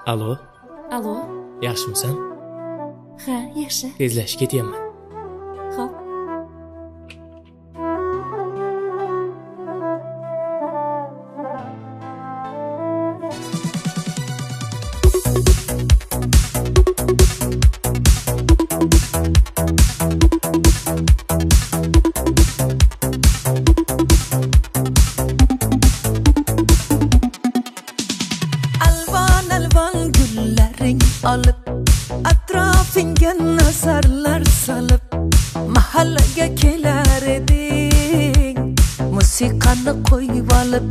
Alo, Alo, yaxshimisan? ha, yaxshi. Tezlashib ketyapman. Xo'p. Alvon alvon gullaring olib, atrofingga nazarlar solib, mahallaga kelar eding, musiqani qo'yib olib.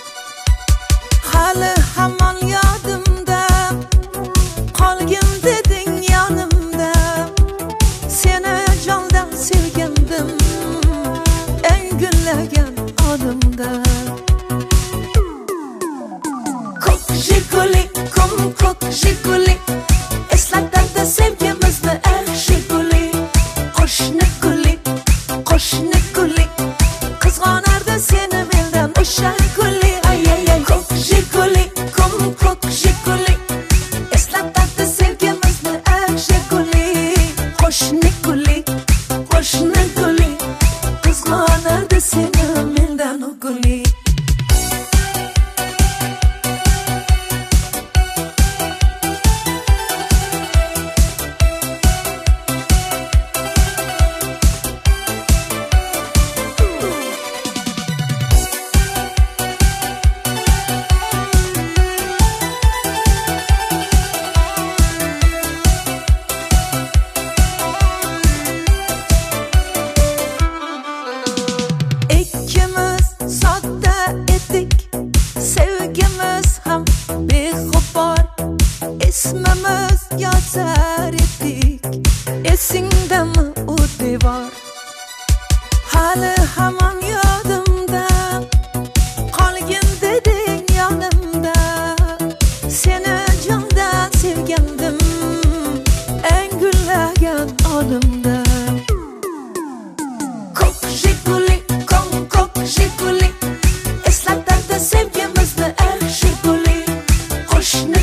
Hali hamon yodimda, qolgin deding yonimda, seni jondan sevgandim, eng gullagan onimda. Jiguli, ko'k jiguli, eslatadi sevgimizni jiguli. Qo'shni guli, qizg'onardi seni mendan o'sha guli. Ay ay ay, ko'k jiguli, eslatadi sevgimizni jiguli. Qo'shni guli, qizg'onardi seni mendan guli. İkimiz sodda edik, sevgimiz ham beg'ubor, ismimiz yozar edik, esingdami u devor? Hali hamon yodimda, qolgin deding yonimda, seni jondan sevgandim, eng gullagan onimda. Ko'k jiguli, eslatadi sevgimizni jiguli. Qo'shni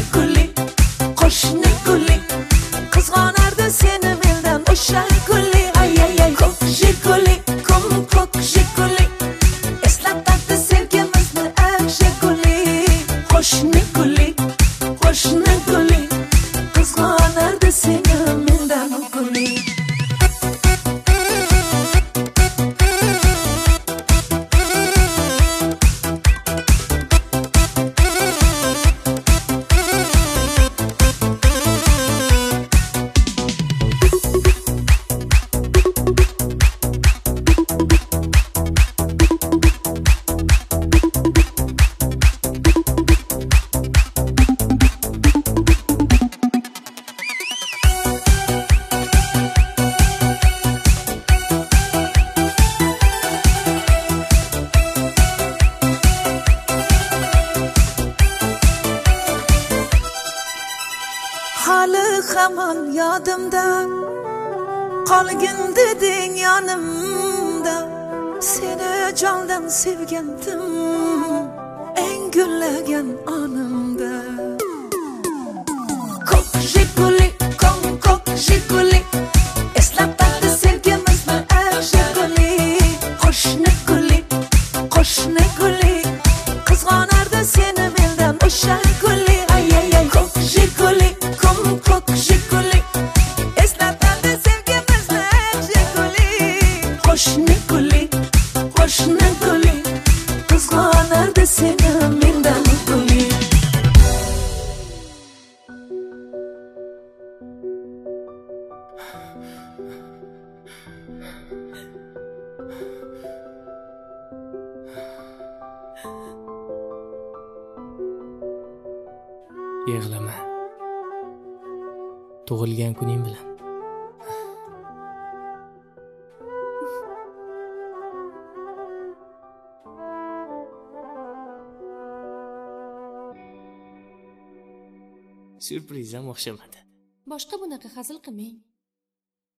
guli, qizg'onardi seni mendan o'sha guli. Ay ay ay, ko'k jiguli, eslatadi sevgimizni jiguli. Qo'shni guli, qizg'onardi seni mendan guli. Hali hamon yodimda, qolgin deding yonimda, seni jondan sevgandim, eng gullagan onimda. Ko'k jiguli, eslatadi sevgimizni jiguli. Qo'shni guli, qizg'onardi seni mendan o'sha guli. Ay ay ay, ko'k jiguli, eslatadi sevgimizni jiguli. Qo'shni guli, qizg'onardi seni mendan guli. Yig'lama. Tug'ilgan kuning bilan. Syurprizam o'xshamadi. Boshqa bunaqa hazil qilmang.